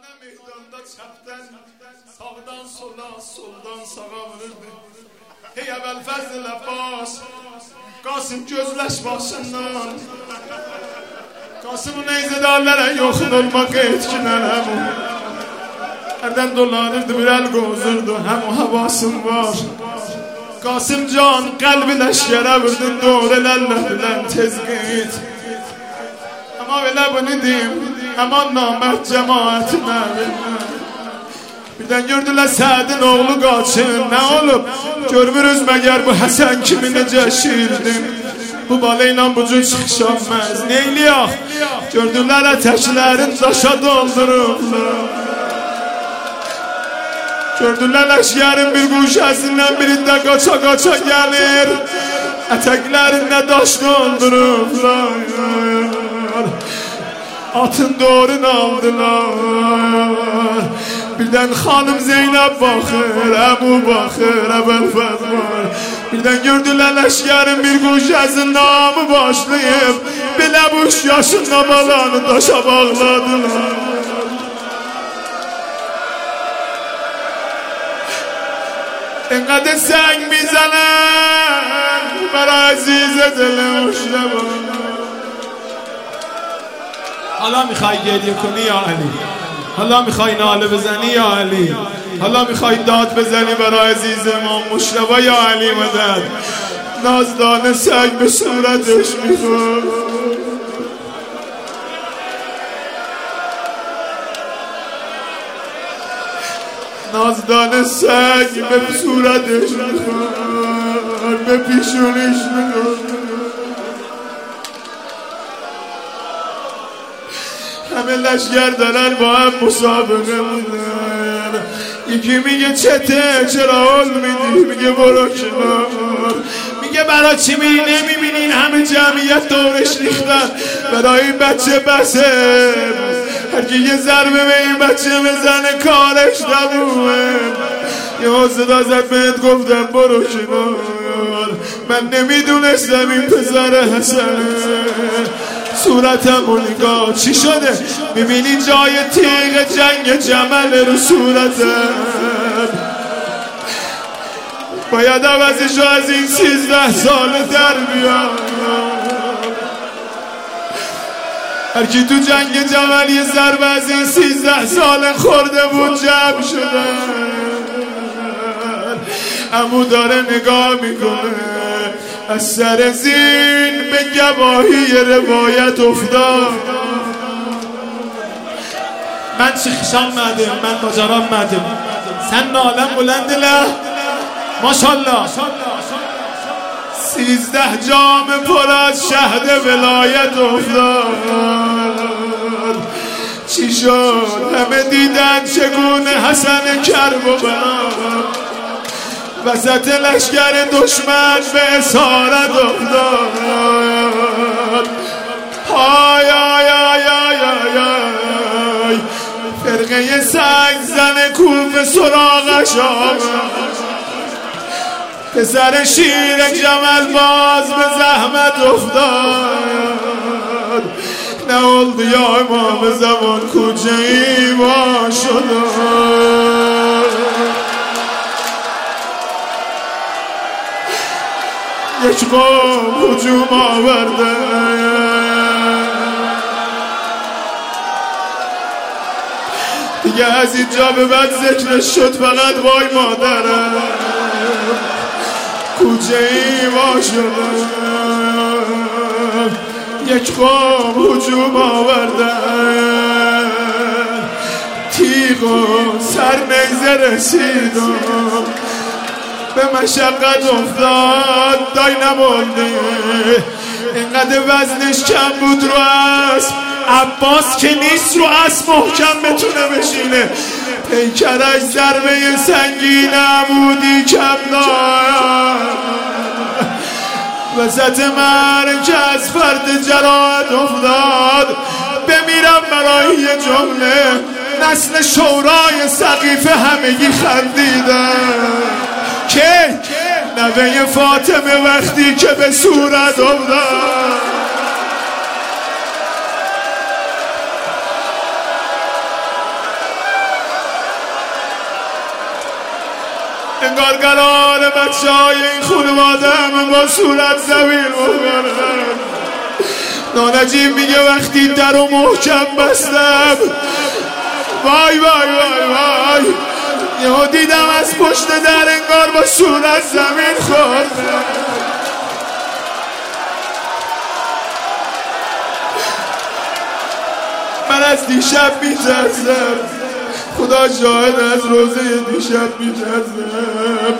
Dane meydanda çapdan sağdan sola, soldan sağa vururdu. Hey əvvəl Fəzl Abbas, Qasım gözləş başından. Qasım'ın eyzədarlərə yoxun olmaq etkinərəm. Hərdən dolanırdı bir əl qozurdu, həm o havasım var. Qasım can qəlbi ləşkərə vurdun, doğru elələ bilən tez qeyd. Amma belə bunu deyim, həman namərd cəmaətinə bilməm. Birdən gördülər Sədin oğlu qaçın, nə olub? Görmürüz məgər bu Həsən kimi necə şirdim. Bu balə ilə bu cür çıxışanməz, neyliyaq? Gördülər ətəklərin daşa doldurublar. Gördülər ləşkərin bir quşəsindən birində qaça-qaça gəlir. Ətəklərində daş doldurublar. Atın doğrunu aldılar. Birdən xanım Zeynəb baxır, Əbu baxır, Əbəlfəz var. Birdən gördülər ləşkərin bir quşəsin namı başlayıb. Belə bu üç yaşında balanı daşa bağladılar. Enqadə səng bizənən, bərə əzizə dələm uşləbən. حالا میخوای گریه کنی یا علی؟ حالا میخوای ناله بزنی یا علی؟ حالا میخوای داد بزنی برای عزیز امام مشتبه یا علی مدد؟ نازدان سگ به صورتش میخواد، نازدان سگ به صورتش میخواد، به پیشونش میخواد. همه لشگر دارن با هم مسابقه بودن. یکی میگه چته چرا حال میدی، میگه برو کنار. میگه برای چی نمیبینین همه جمعیت دورش ریختن. برای این بچه بسه، هرکی یه ضربه به این بچه بزنه کارش نبوه. یه حضر ازت بهت گفتم برو کنار. من نمیدونستم این پسر حسنه. صورتم و نگاه چی شده؟ میبینی جای تیغ جنگ جمل رو صورتم. باید عوضشو از این 13 سال در بیام. هرکی تو جنگ جمل یه ضربه از این 13 سال خورده بود جمع شدن. عمو داره نگاه میکنه از سر زین به گواهی روایت افتاد. من چخشان مدم، من مجارم مدم. سن نالم بلندله ماشالله. 13 جام پر از شهد ولایت افتاد. چی شد؟ همه دیدن چگونه حسن کربوبر وسط لشکر دشمن به اسارت افتاد. های آی آی آی آی آی، فرقه سنگ زن کوفه سراغش آمد. پسر شیر جمل باز به زحمت افتاد. نه oldu یا امام زمان کوچه ای ما شد. یک قوم هجوم آورده، دیگه از اینجا به بعد ذکرش شد فقط وای مادرم. کوچه ای ما شده، یک قوم هجوم آورده. تیغ و سر نیزه رسیدم، به مشقت افتاد دای نمونده. اینقدر وزنش کم بود رو اسب، عباس که نیست رو اسب محکم بتونه بشینه. پیکرش ضربه سنگین عمودی کم داد. وسط معرکه از فرد جراحت افتاد. بمیرم برای یه جمله، نسل شورای سقیفه همگی خندیدن. که نوه فاطمه وقتی که به صورت افتاد. انگار قرار بچه های این خانواده همه با صورت زمین بخورن. نانجیب میگه وقتی در رو محکم بستم وای وای وای وای یهو دیدم از پشت در انگار با صورت زمین خورد. من از دیشب میترسم، خدا شاهد از روزه دیشب میترسم.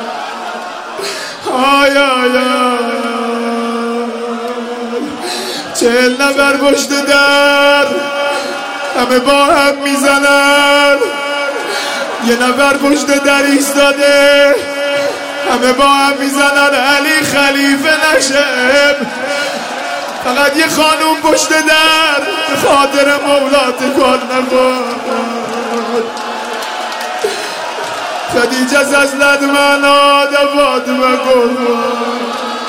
آی آی آی 40 نفر پشت در همه با هم میزنن، یه نفر پشت در ایستاده همه با هم میزنن علی خلیفه نشه. فقط یه خانوم پشت در به خاطر مولات کن نخواد. خدیجه از لدمن فاطمه گفت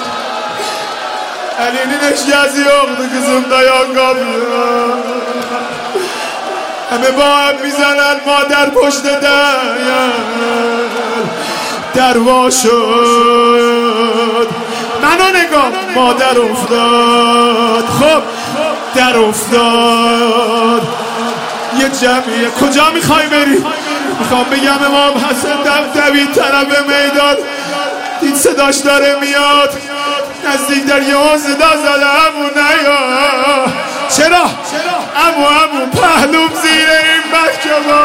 Ali'nin eşyası yoktu kızım da yok همه با هم میزنن مادر پشت در وا شد. منو نگاه مادر افتاد. خب در افتاد. یه جمعیه کجا میخوای بری؟ میخوام بگم امام حسن دوید طرف میدان دید صداش داره میاد نزدیک در یه صدا زده امو نیا. چرا؟ امو پهلوم زیر این بچه با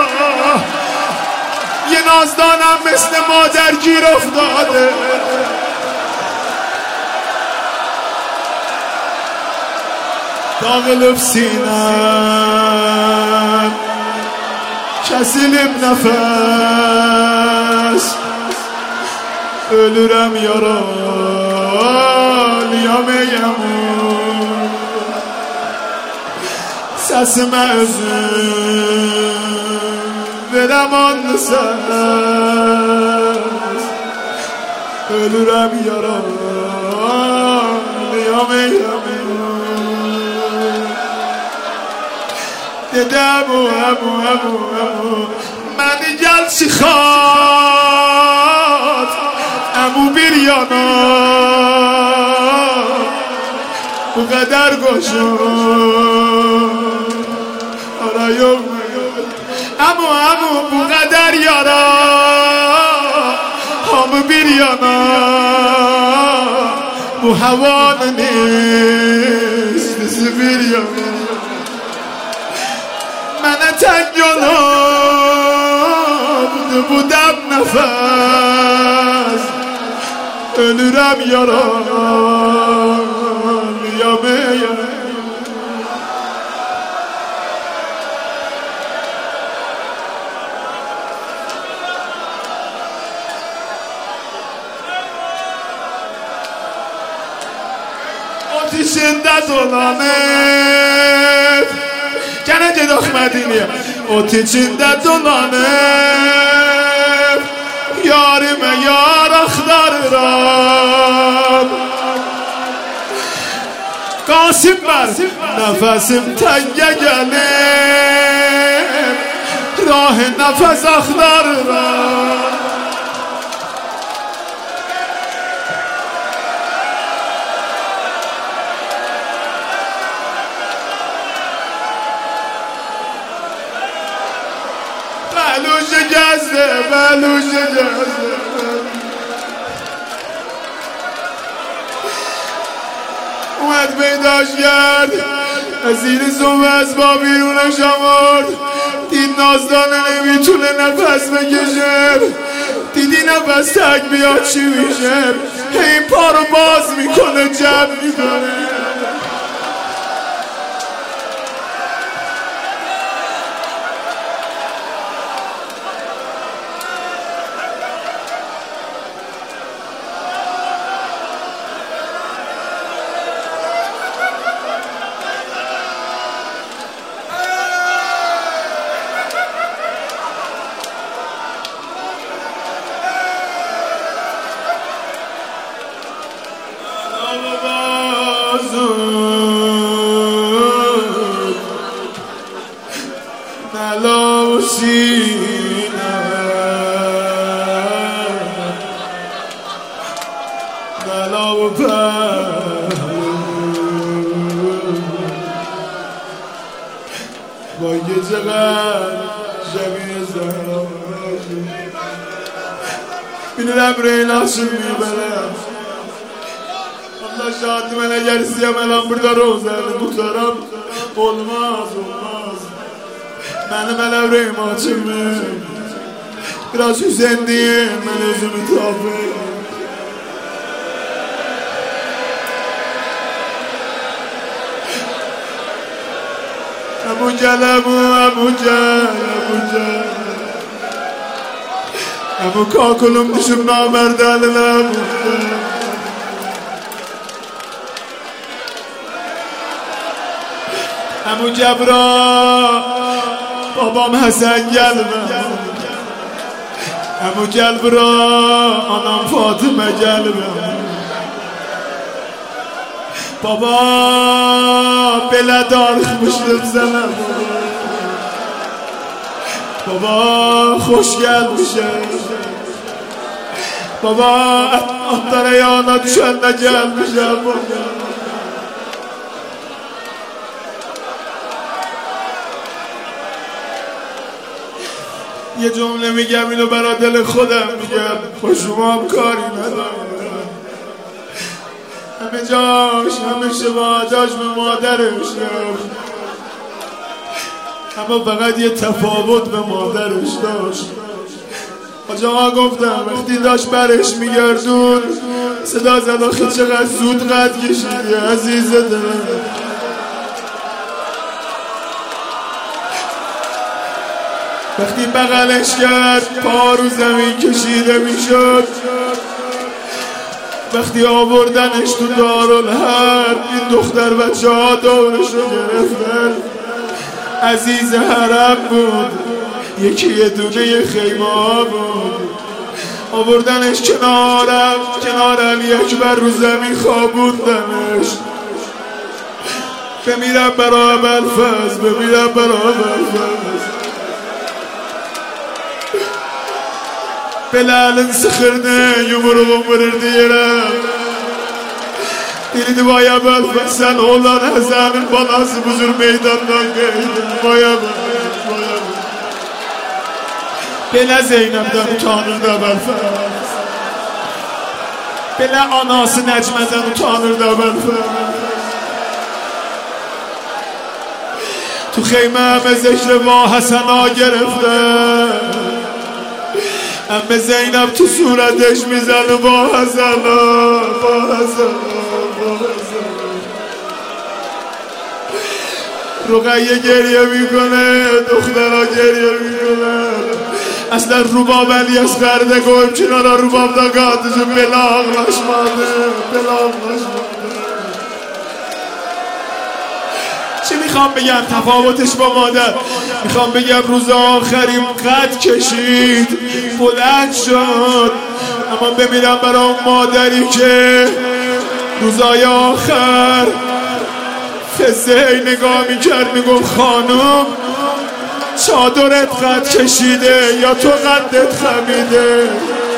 یه نازدانم مثل مادر گیر افتاده. داغلب سینم kesilip nefes ölürem yaralayamam sesime özüm verem anlı ses ölürem yaralayamam dedim amu منی جلسی خواد امو بیریانا بقدر گوشم آرایم امو بقدر یارا همو بیریانا بو هوان نیست دست بیریانا من تنگانا بودم نفس ölürem yaralayamam. Ateşinde dolanıp gene gedik Medine'ye. Ot içinde dolanıp yarime yar aktarıram. Kasım var nefesim tenge gelip rah nefes aktarıram. بلوش جزده اومد پیداش کرد از زیر صبح با بیرونش آورد دید نازدانه نمیتونه نفس بکشه دیدی نفس تک بیاد چی میشه این پا رو باز میکنه جمع میکنه و با یه چقدر شبیه زهرا میدونم Reynas'ın میبرم Allah şahidim eğer isteyemem burada rozayla tutarım olmaz benim elem Reynas'ım biraz üzendim ben özümü tabi Abu Gel Abu Gel Abu kakulum düşüp namerdelim Abu Gel Abu Cebra babam Hasan gelme Abu Cebra anam Fatıma gelme Baba belə darıxmışdım sənə Baba xoş gəlmişəm Baba atlara yana düşəndə gəlmişəm یه جمله میگم اینو برا دل خودم میگم با شما هم کاری ندارم همه جاش همه شباهتاش به مادرش اما فقط یه تفاوت به مادرش داشت آجا گفتم وقتی داشت برش میگردون صدا زد آخه چقدر زود قد کشیدی عزیز دلم وقتی بغلش کرد پا رو زمین کشیده میشد وقتی آوردنش تو دارالحرب این دختر بچه ها دورش رو گرفتن عزیز حرم بود یکی یه دونه خیمه ها بود آوردنش کنار علی اکبر رو زمین خوابوندنش بمیرم برا ابوالفضل بمیرم برا ابوالفضل Belalın sıkırdı yumruğum vururdu yere Dilidi vaya bölme sen olan Hazan'ın balası buzur meydandan geydin Vaya bölme Belə Zeynep'den utanırdı Əbəlfəz Belə anası Nəcmədən utanırdı Əbəlfəz Tu xeymeme zikr va Həsəna gerifte Emme Zeynep tu suretش میزنه با حسنا رقیه گریه میکنه دخترها گریه میکنه اصلا روباب علی اصغر نگویم کنارا روباب دا قادشو بلا ağlaşmadı چی میخوام بگم تفاوتش با مادر میخوام بگم روز آخری قد کشید بلند شد اما بمیرم برای اون مادری که روزای آخر فزه نگاه میکرد میگفت خانم چادرت قد کشیده یا تو قدت خمیده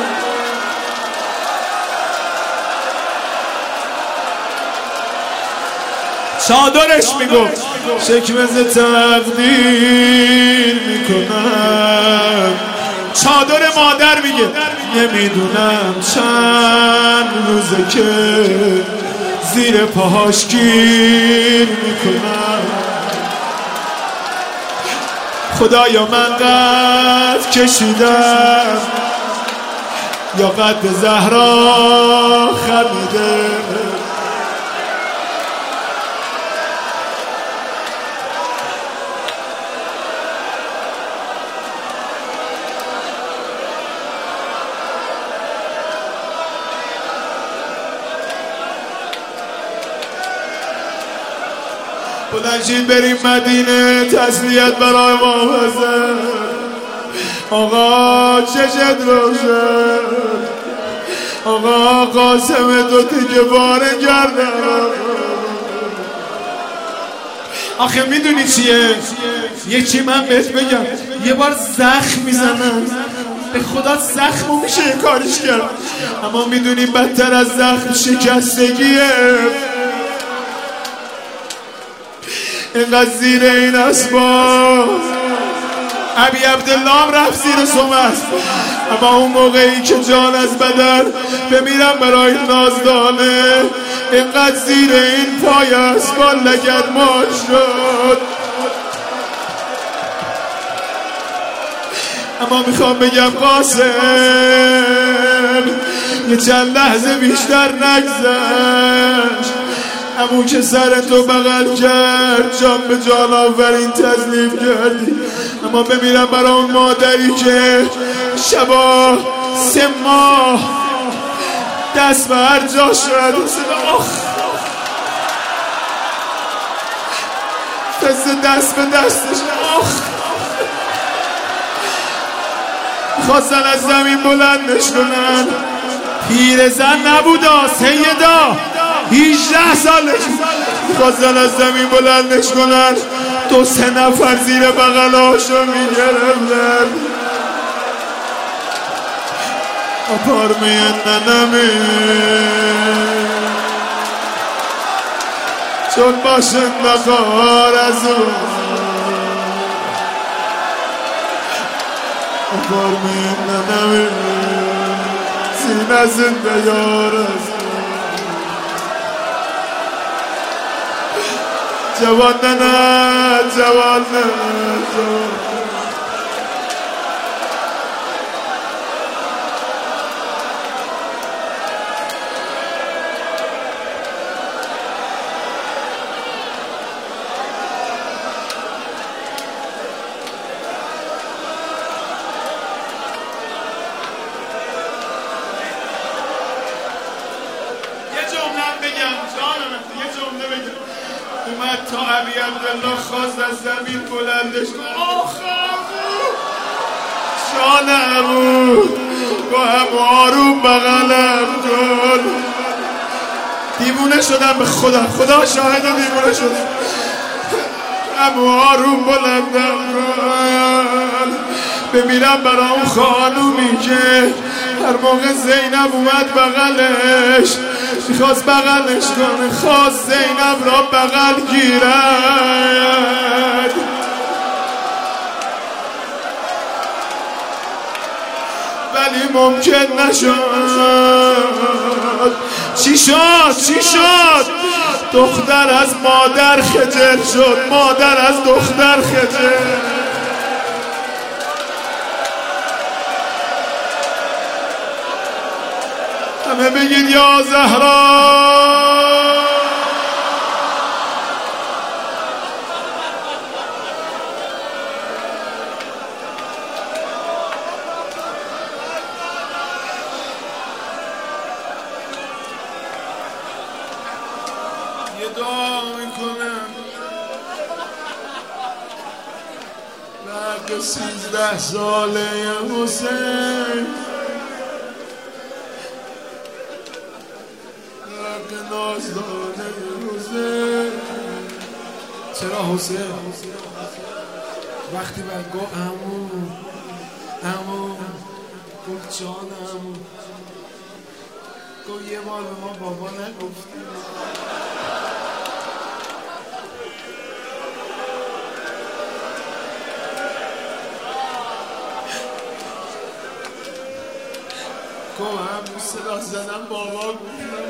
چادرش میگفت شکمز تقدیر میکنم چادر مادر میگه نمیدونم چند روزه که زیر پاهاش گیر میکنم خدایا من قد کشیدم یا قد زهرا خمیده بلنشید بریم مدینه تسلیت برای امام حسن آقا چشت روشن آقا قاسم دو تیکه باره گردم آخه میدونی چیه؟ یکی من بهت بگم یه بار زخم میزنن به خدا زخم میشه کارش کرد، اما میدونیم بدتر از زخم شکستگیه. اینقدر زیر این اسباب ابی عبدالله رفت زیر سمت، اما اون موقعی که جان از بدن بمیرم برای نازدانه، اینقدر زیر این پای اسباب لگد مال شد. اما میخوام بگم قاسم یه چند لحظه بیشتر نگذشت، همون که سر تو بغل کرد جان به جان آورین تزلیف کردی، اما بمیرم برای اون مادری که شبا 3 ماه دست به هر جا شد دست به دستش خواستن از زمین بلندش کنن، پیرزن نبودا سیدا 18 سالش، خواستن از زمین بلندش کنن، 2-3 نفر زیر بغلاشو میگرفتن. آپارمین ننمی چون باشن نخار از اون، آپارمین ننمی سینه زنده یار از جوان نه جوان نه اومد تا ابی عبدالله خواست از زمین بلندش کن، جان ابو با هم آروم بغلم کن. دیوونه شدم به خدا شاهد دیوونه شدم. ابو آروم بلندم کن، بمیرم برای اون خانومی که هر موقع زینب اومد بغلش میخواست بغلش کنه، خواست زینب را بغل گیرد، ولی ممکن نشد. چی شد؟ دختر از مادر خجل شد، مادر از دختر خجل. همه بگید یا زهرا. یه دعا میکنم بعد 13 ساله حسین، نازدانه حسین. چرا حسین؟ وقتی من گفت عمو گفت جان عمو، گفت یه بار به ما بابا نگفتی. گفت عمو صدا زدم بابا گفتم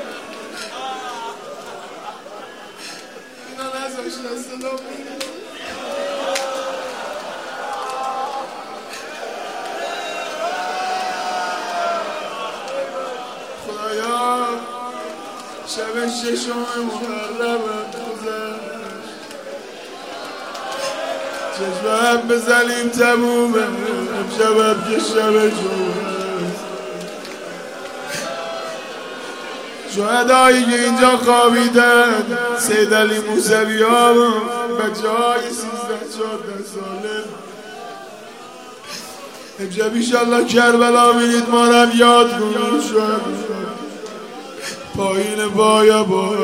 خدایا شب 6 محرم گذشت، چشمم بزنیم تمومه، امشبم که شب جمعه. شهدایی که اینجا خوابیدن، سید علی موسوی ها بچه های 13-14 ساله، امشب ایشالله کربلا میرید ما رم یاد کنید. شاید پایین بایا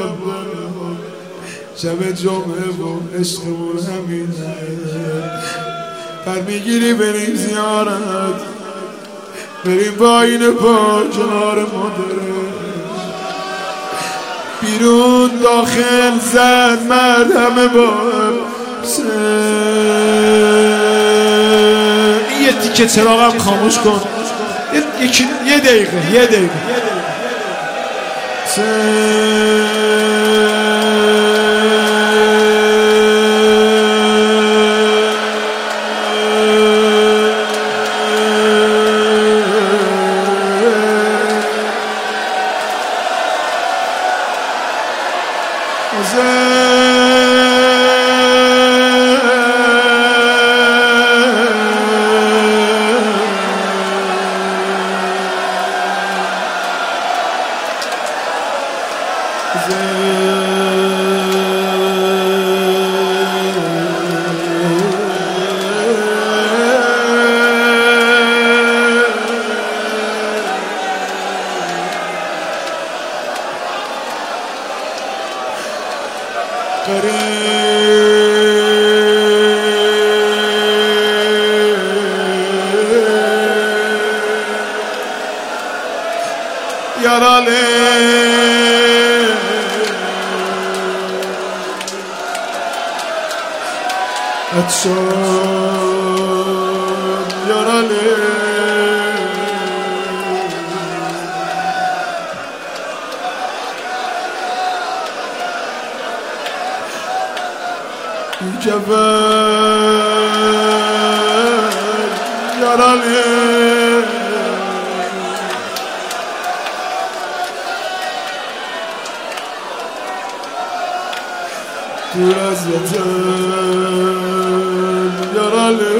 شب جمعه و عشقمون همینه، پر میگیری بریم زیارت، بریم با این پا کنار مادره، بیرون داخل زن مرد همه با هم یه تیکه چراغم خاموش کن، یه دقیقه yaralı açan yaralı Cevel yaralı Biraz yeter yaralı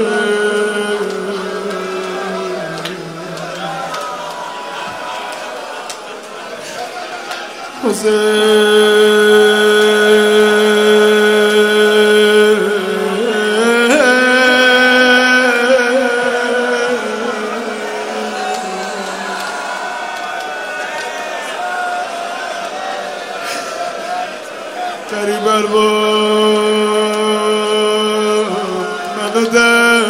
قریبر با منو در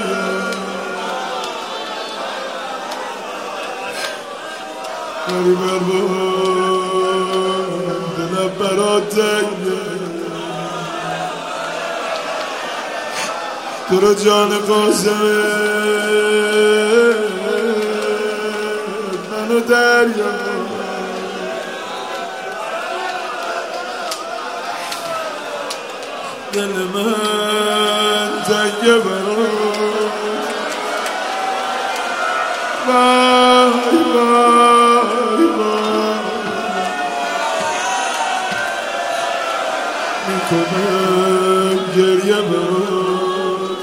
قریبر با دلم برات تنگه تو رو جان قاسمه منو دریا دل من تنگه برات وای وای وای میکنم گریه برات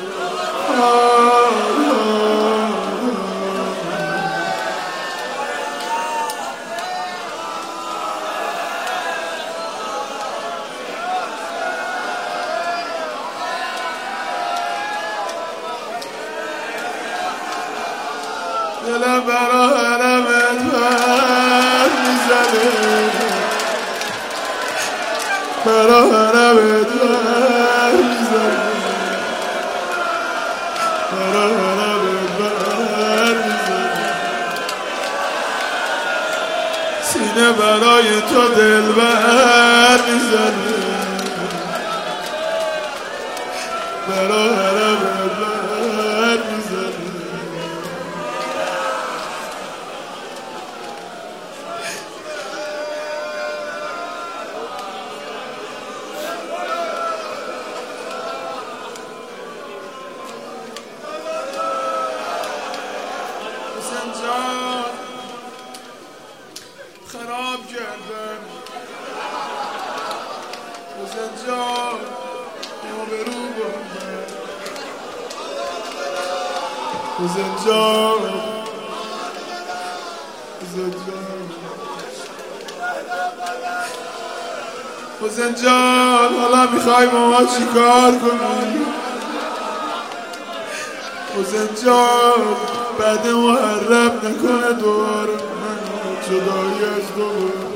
دلم برا حرمت بر میزنه برا حرمت بر میزنه برا حرمت بر میزنه سینه برای تو دل بر میزنه برا حرمت بر میزنه خراب کردن حسین جان آبرو بردن حسین جان حسین جان حسین جان حالا میخوای با ما چیکار کنی حسین جان بعد محرم نکنه دوباره جدایی از دوباره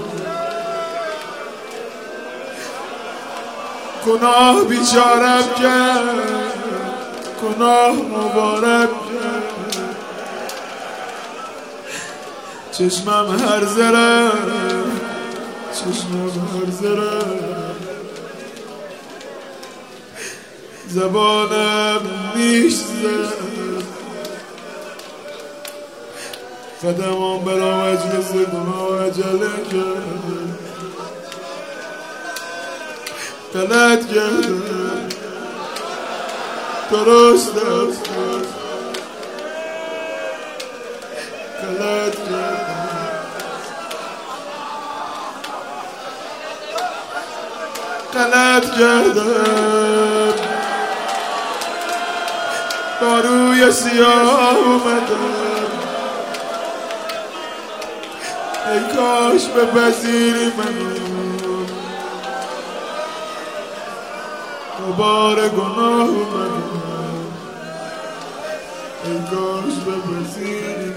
گناه بیچارم کرد گناه مبارم کرد چشمم هر زره چشمم هر زره زبانم نیشزه قدمم برا مجلس گناه عجله کرد غلط کردم درست است غلط کردم غلط کردم با روی سیاه اومدم ای کاش بپذیری منو دوباره گناه اومدم ای کاش بپذیری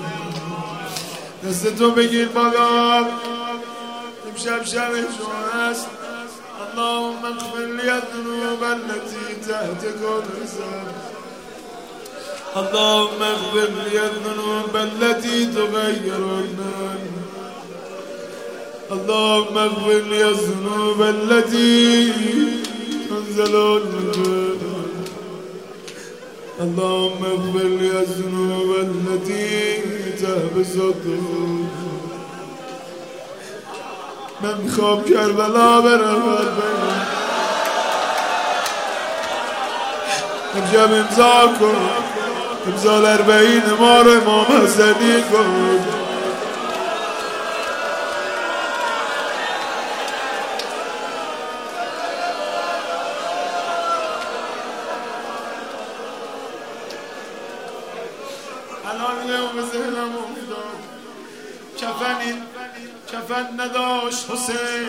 دست تو بگیر بالا امشب شب شما هست اللهم اغفر لي الذنوب التي تحت كل ذنب اللهم اغفر لي الذنوب التي تغير النار اللهم اغفر لي الذنوب التي تنزل النار اللهم اغفر لي الذنوب التي تحبس الدور من میخوام کربلا برم امشب امضا کن امضا 40 ما رو امام حسنی کن الان به ذهنم افتاد کفن نداشت حسین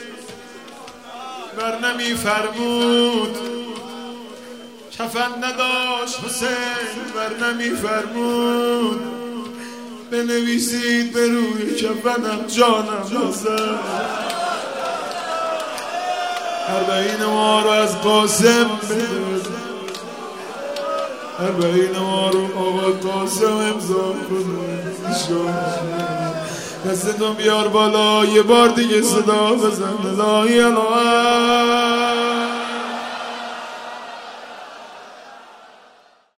بر نمی فرمود کفن نداشت حسین بر نمی فرمود بنویسید به روی کفنم جانم حسین 40 ما رو از قاسم بده 40 ما رو آقا قاسم امضا کنه دستتون بیار بالا یه بار دیگه صدا بزن لا اله الا الله